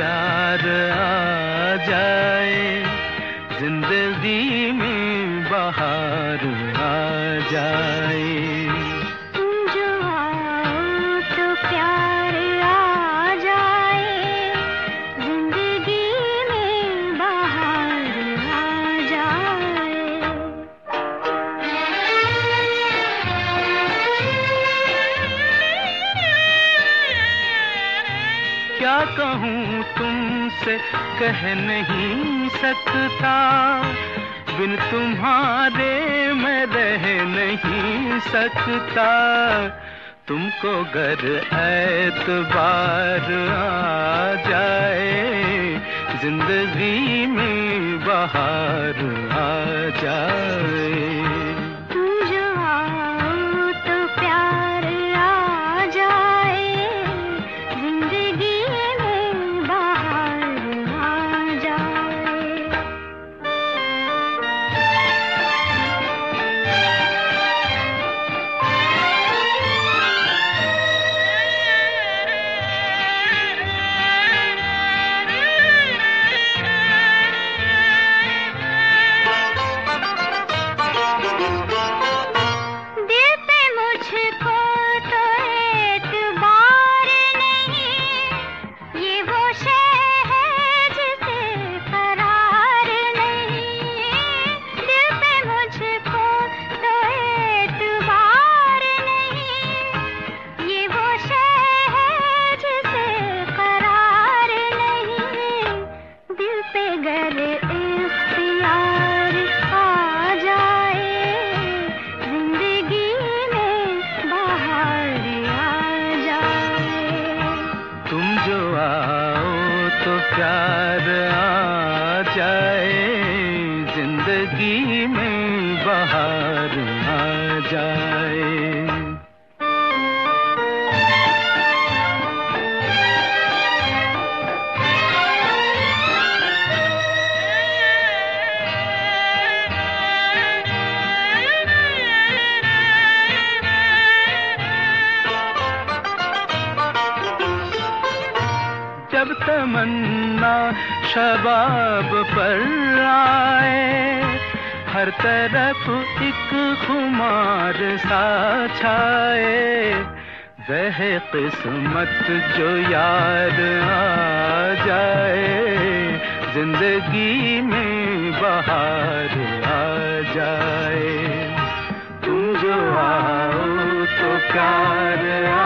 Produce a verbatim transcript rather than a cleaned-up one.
प्यार आ जाए, जिंदगी में बहार आ जाए। तुम जो आओ तो प्यार आ जाए, जिंदगी में बहार आ जाए। क्या कहूँ तुमसे कह नहीं सकता, बिन तुम्हारे मैं रह नहीं सकता। तुमको गर एतबार आ जाए, जिंदगी में बहार आ जाए। तुम जो आओ तो प्यार आ जाए, जिंदगी में बहार आ जाए। तो प्यार आ जाए, जिंदगी में बहार आ जाए। जब तमन्ना शबाब पर आए, हर तरफ एक खुमार सा छाए। वह किस्मत जो यार आ जाए, जिंदगी में बहार आ जाए। तुम जो आओ तो प्यार आ